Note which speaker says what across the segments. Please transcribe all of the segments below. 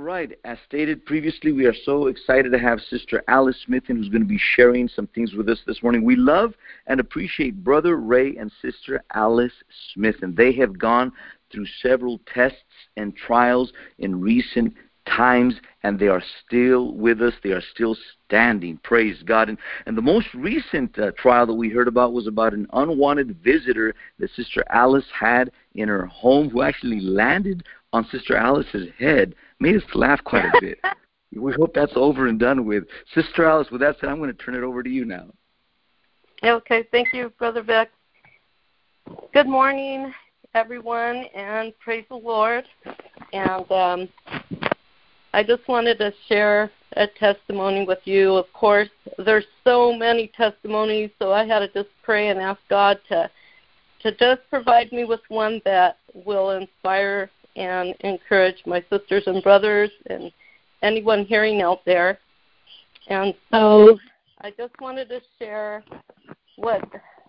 Speaker 1: right. As stated previously, we are so excited to have Sister Alice Smith in, who's going to be sharing some things with us this morning. We love and appreciate Brother Ray and Sister Alice Smith, and they have gone through several tests and trials in recent times, and they are still with us. They are still standing. Praise God. And the most recent trial that we heard about was about an unwanted visitor that Sister Alice had in her home, who actually landed on Sister Alice's head. Made us laugh quite a bit. We hope that's over and done with. Sister Alice, with that said, I'm going to turn it over to you now.
Speaker 2: Okay, thank you, Brother Vic. Good morning, everyone, and praise the Lord. And I just wanted to share a testimony with you. Of course, there's so many testimonies, so I had to just pray and ask God to just provide me with one that will inspire and encourage my sisters and brothers and anyone hearing out there. And so I just wanted to share what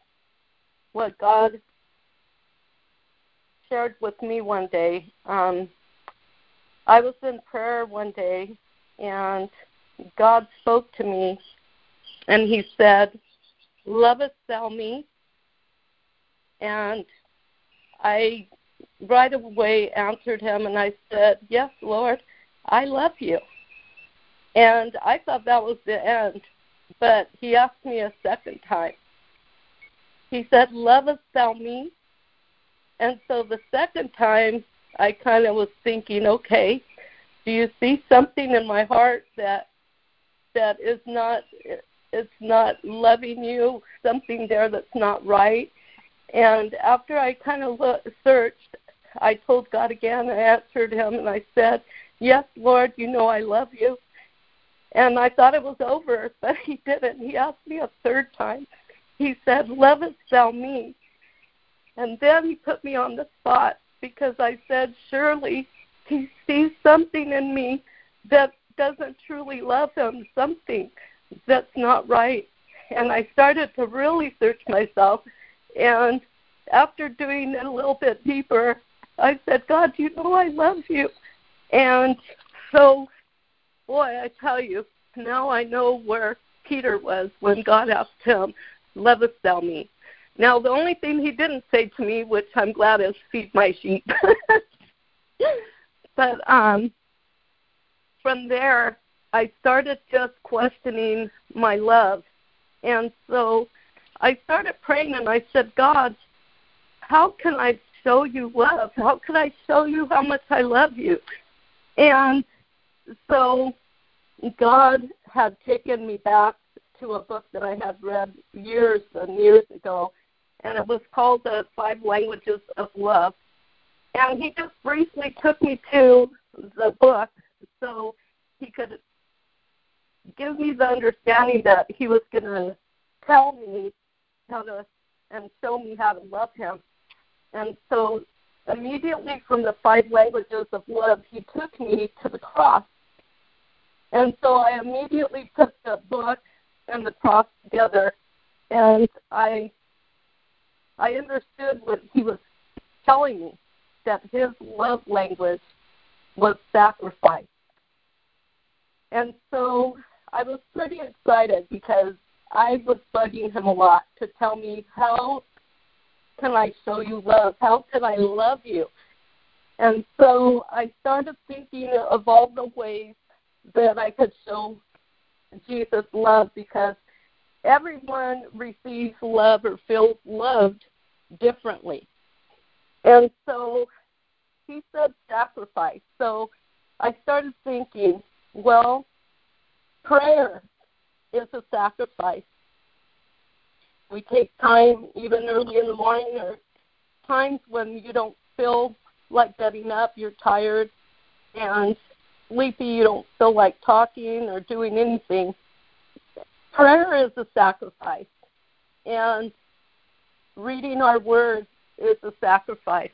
Speaker 2: God shared with me one day. I was in prayer one day, and God spoke to me, and he said, "Lovest thou me?" And I right away answered him, and I said, "Yes, Lord, I love you." And I thought that was the end, but he asked me a second time. He said, "Lovest thou me?" And so the second time, I kind of was thinking, okay, do you see something in my heart that is not, it's not loving you, something there that's not right? And after I kind of searched, I told God again, I answered him, and I said, "Yes, Lord, you know I love you." And I thought it was over, but he didn't. He asked me a third time. He said, "Lovest thou me?" And then he put me on the spot, because I said, surely he sees something in me that doesn't truly love him, something that's not right. And I started to really search myself. And after doing it a little bit deeper, I said, "God, you know I love you." And so, boy, I tell you, now I know where Peter was when God asked him, "Lovest thou me?" Now, the only thing he didn't say to me, which I'm glad, is "Feed my sheep." But from there, I started just questioning my love. And so I started praying, and I said, "God, how can I show you love? How can I show you how much I love you?" And so God had taken me back to a book that I had read years and years ago, and it was called The 5 Languages of Love. And he just briefly took me to the book so he could give me the understanding that he was going to tell me how to and show me how to love him. And so immediately from the 5 languages of love, he took me to the cross. And so I immediately put the book and the cross together, and I understood what he was telling me, that his love language was sacrifice. And so I was pretty excited, because I was bugging him a lot to tell me, how can I show you love? How can I love you? And so I started thinking of all the ways that I could show Jesus love, because everyone receives love or feels loved differently. And so he said sacrifice. So I started thinking, well, prayer is a sacrifice. We take time even early in the morning, or times when you don't feel like getting up, you're tired and sleepy, you don't feel like talking or doing anything. Prayer is a sacrifice, and reading our words is a sacrifice.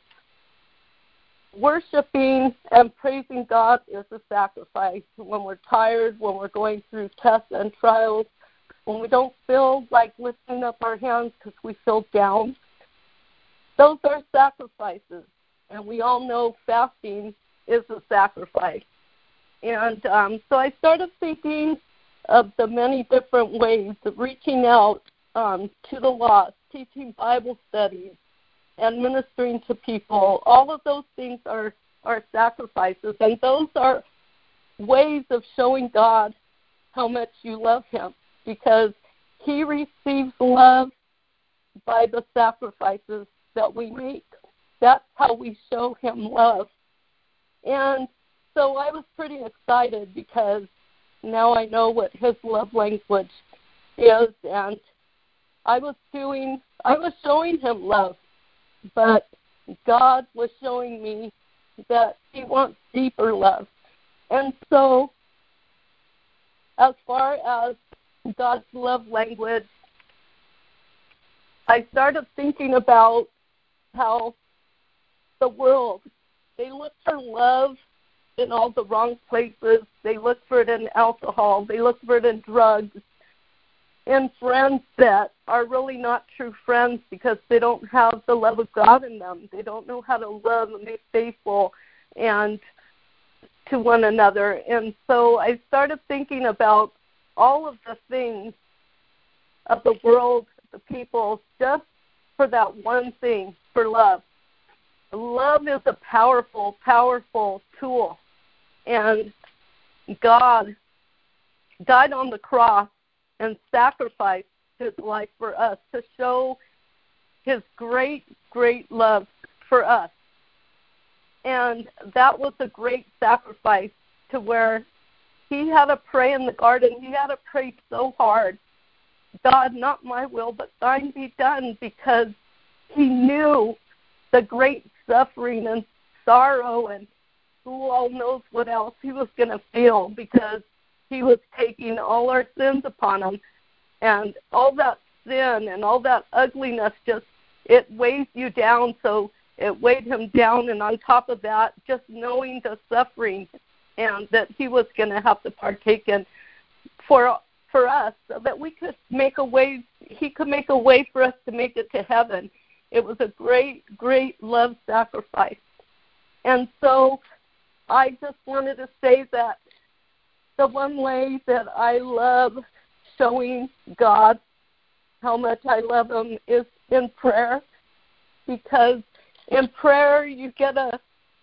Speaker 2: Worshiping and praising God is a sacrifice. When we're tired, when we're going through tests and trials, when we don't feel like lifting up our hands because we feel down, those are sacrifices. And we all know fasting is a sacrifice. And so I started thinking of the many different ways of reaching out to the lost, teaching Bible studies, and ministering to people. All of those things are sacrifices, and those are ways of showing God how much you love him, because he receives love by the sacrifices that we make. That's how we show him love. And so I was pretty excited because now I know what his love language is, and I was showing him love, but God was showing me that he wants deeper love. And so as far as God's love language, I started thinking about how the world, they look for love in all the wrong places. They look for it in alcohol. They look for it in drugs, in friends that are really not true friends because they don't have the love of God in them. They don't know how to love and be faithful and to one another. And so I started thinking about all of the things of the world, the people, just for that one thing, for love. Love is a powerful, powerful tool. And God died on the cross and sacrificed his life for us to show his great, great love for us. And that was a great sacrifice, to where he had to pray in the garden. He had to pray so hard. God, not my will, but thine be done, because he knew the great suffering and sorrow, and who all knows what else he was going to feel, because he was taking all our sins upon him. And all that sin and all that ugliness, just, it weighs you down. So it weighed him down, and on top of that, just knowing the suffering and that he was going to have to partake in for us, so that we could make a way, he could make a way for us to make it to heaven. It was a great, great love sacrifice. And so I just wanted to say that the one way that I love showing God how much I love him is in prayer, because in prayer you gotta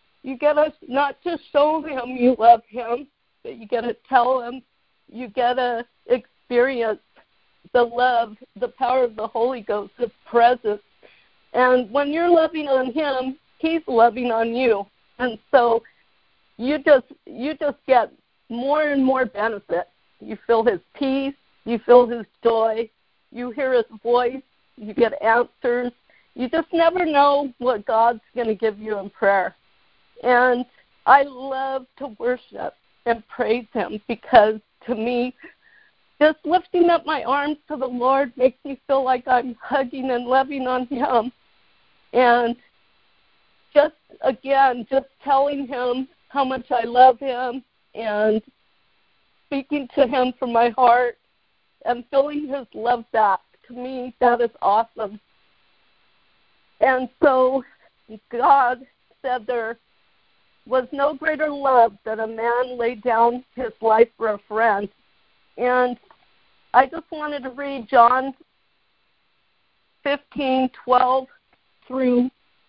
Speaker 2: not just show him you love him, but you gotta tell him, you gotta experience the love, the power of the Holy Ghost, his presence. And when you're loving on him, he's loving on you. And so you just get more and more benefit. You feel his peace, you feel his joy, you hear his voice, you get answers. You just never know what God's going to give you in prayer. And I love to worship and praise him, because to me, just lifting up my arms to the Lord makes me feel like I'm hugging and loving on him. And just telling him how much I love him and speaking to him from my heart and feeling his love back, to me, that is awesome. And so God said there was no greater love than a man laid down his life for a friend. And I just wanted to read John 15:12 through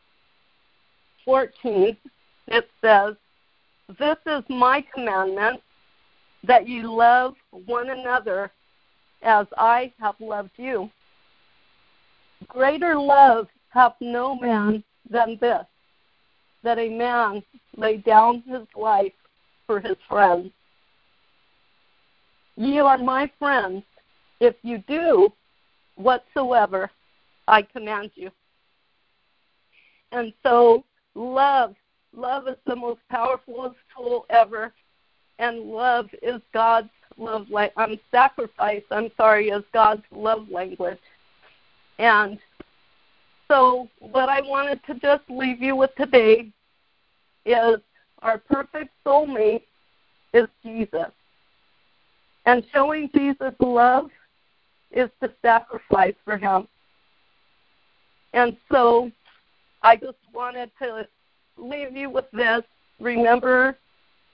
Speaker 2: 14. It says, "This is my commandment, that you love one another as I have loved you. Greater love hath no man than this, that a man lay down his life for his friends. Ye are my friends, if you do whatsoever I command you." And so love is the most powerful tool ever, and love is God's love is God's love language. And so what I wanted to just leave you with today is our perfect soulmate is Jesus. And showing Jesus love is to sacrifice for him. And so I just wanted to leave you with this. Remember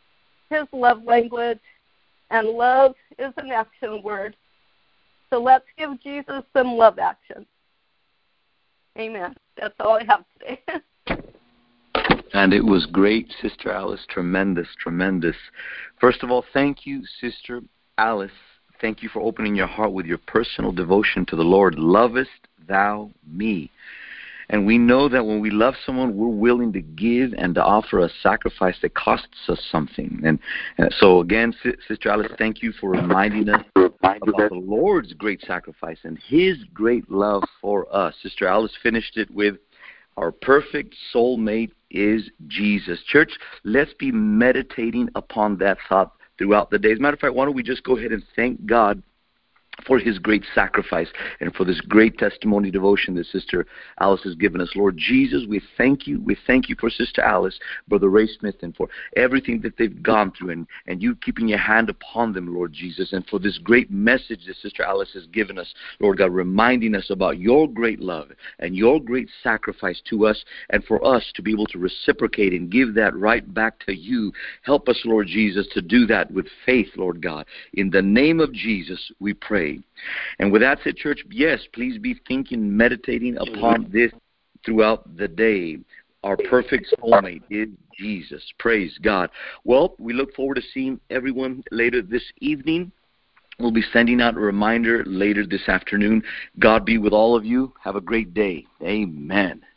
Speaker 2: his love language, and love is an action word. So let's give Jesus some love action. Amen. That's all I have today.
Speaker 1: And it was great, Sister Alice. Tremendous, tremendous. First of all, thank you, Sister Alice. Thank you for opening your heart with your personal devotion to the Lord. Lovest thou me? And we know that when we love someone, we're willing to give and to offer a sacrifice that costs us something. And so again, Sister Alice, thank you for reminding us about the Lord's great sacrifice and his great love for us. Sister Alice finished it with, our perfect soulmate is Jesus. Church, let's be meditating upon that thought throughout the day. As a matter of fact, why don't we just go ahead and thank God for his great sacrifice and for this great testimony devotion that Sister Alice has given us. Lord Jesus, we thank you. We thank you for Sister Alice, Brother Ray Smith, and for everything that they've gone through and you keeping your hand upon them, Lord Jesus, and for this great message that Sister Alice has given us, Lord God, reminding us about your great love and your great sacrifice to us, and for us to be able to reciprocate and give that right back to you. Help us, Lord Jesus, to do that with faith, Lord God. In the name of Jesus, we pray. And with that said, church, yes, please be thinking, meditating upon this throughout the day. Our perfect soulmate is Jesus. Praise God. Well, we look forward to seeing everyone later this evening. We'll be sending out a reminder later this afternoon. God be with all of you. Have a great day. Amen.